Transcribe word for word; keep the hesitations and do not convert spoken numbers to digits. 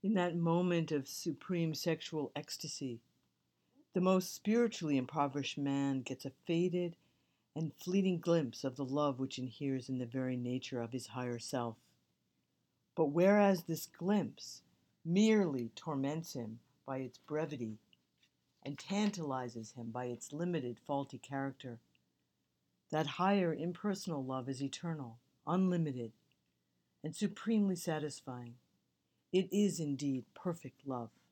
In that moment of supreme sexual ecstasy, the most spiritually impoverished man gets a faded and fleeting glimpse of the love which inheres in the very nature of his higher self. But whereas this glimpse merely torments him by its brevity and tantalizes him by its limited, faulty character, that higher impersonal love is eternal, unlimited, and supremely satisfying. It is indeed perfect love.